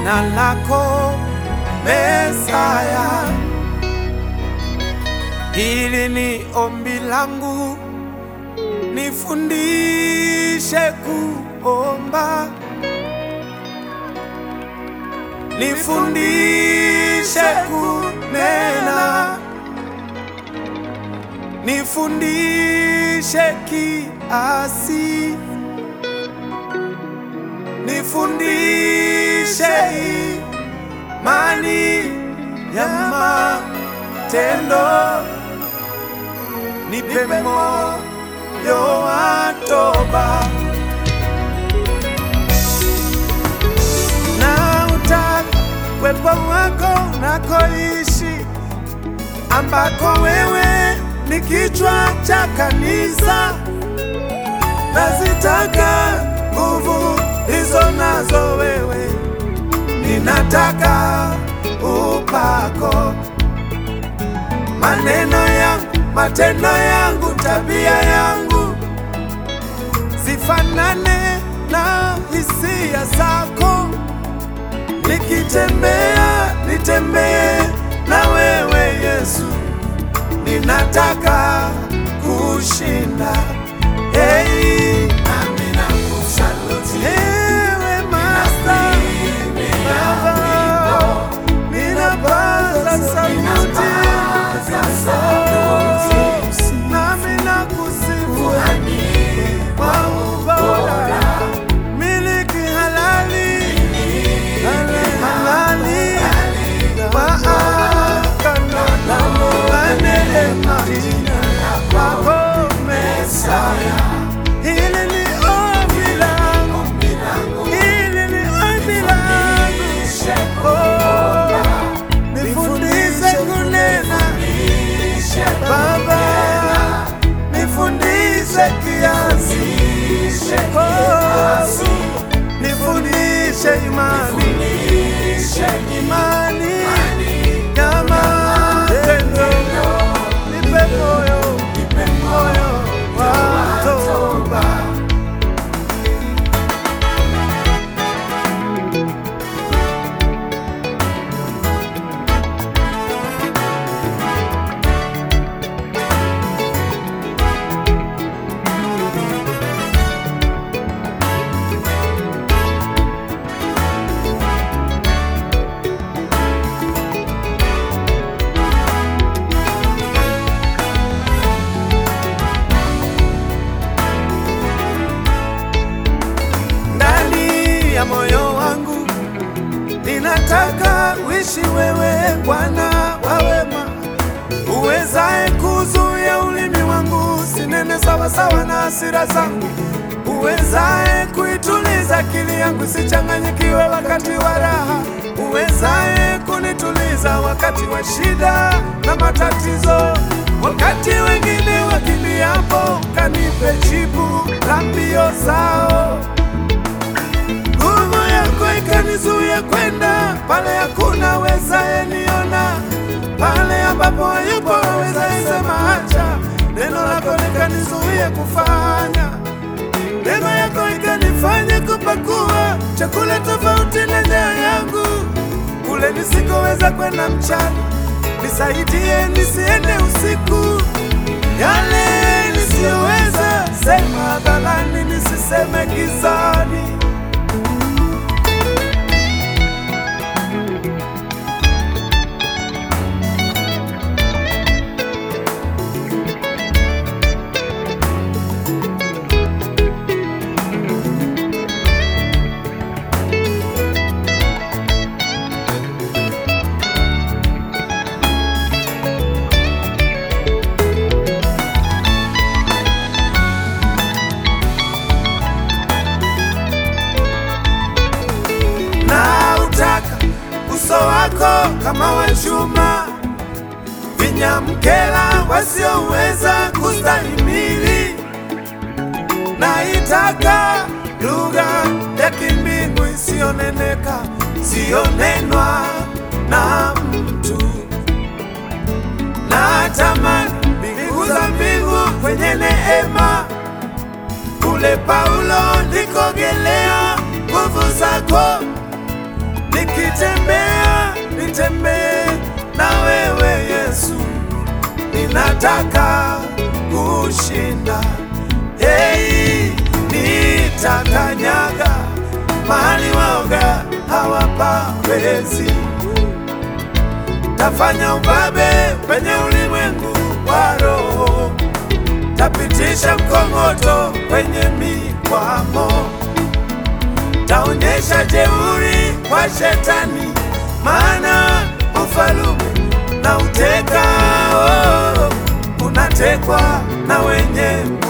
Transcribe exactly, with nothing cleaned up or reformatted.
jina lako Mesaya. Hili ni ombi langu, nifundishe kuomba, nifundishe kunena, nifundishe kiasi, nifundishe imani ya matendo, nipe moyo wa toba, na utaka uwepo wako unakoishi, ambako wewe ni kichwa cha kanisa. Nazitaka nguvu hizo nazo wewe, ninataka upako. Maneno yangu, matendo yangu, tabia yangu zifanane na hisia zako. Nikitembea, nitembee na wewe Yesu, ninataka kushinda. Hey, nami nakusaluti ewe Master, Baba, ninapaza sauti, nami nakusifu kwa ubora, miliki halali, halali wa agano la neema lako Mesaya. Hili ni ombi langu, hili ni ombi langu. Oh, nifundishe kunena Baba, nifundishe kiasi. Oh, nifundishe imani, imani ya matendo. Nipe moyo, moyo wa toba. Ya moyo wangu ninataka uishi wewe, Bwana wa wema, uwezaye kuzuia ulimi wangu sinene sawa sawa na hasira zangu, uwezaye kuituliza akili yangu sichanganyikiwe wakati wa raha, uwezaye kunituliza wakati wa shida na matatizo, wakati wengine wakimbiapo, kanipe jibu la mbio zao. Nguvu yako ikanizuia kwenda pale hakuna wezaye niona, pale ambapo hayupo wezaye sema acha. Neno lako likanizuia kufanya, neema yako ikanifanya kupakua chakula tofauti na njaa yangu. Kule nisikoweza kwenda mchana, nisaidie nisiende usiku. Yale nisiyoweza sema hadharani, nisiseme gizani. Uso wako kama wa chuma, vinyamkela wasioweza kustahimili. Naitaka lugha ya kimbingu isiyoneneka, siyonenwa na mtu. Natamani mbingu za mbingu kwenye neema, kule Paulo ndikogelea nguvu zako, niki Ninatembea, nitembee na wewe Yesu, ninataka kushinda. Hey, nitakanyaga mahali waoga hawapawezi. Tafanya ubabe penye ulimwengu wa roho, tapitisha mkongoto kwenye mikwamo, taonyesha jeuri kwa shetani, maana ufalume na uteka, oh, unatekwa na wenye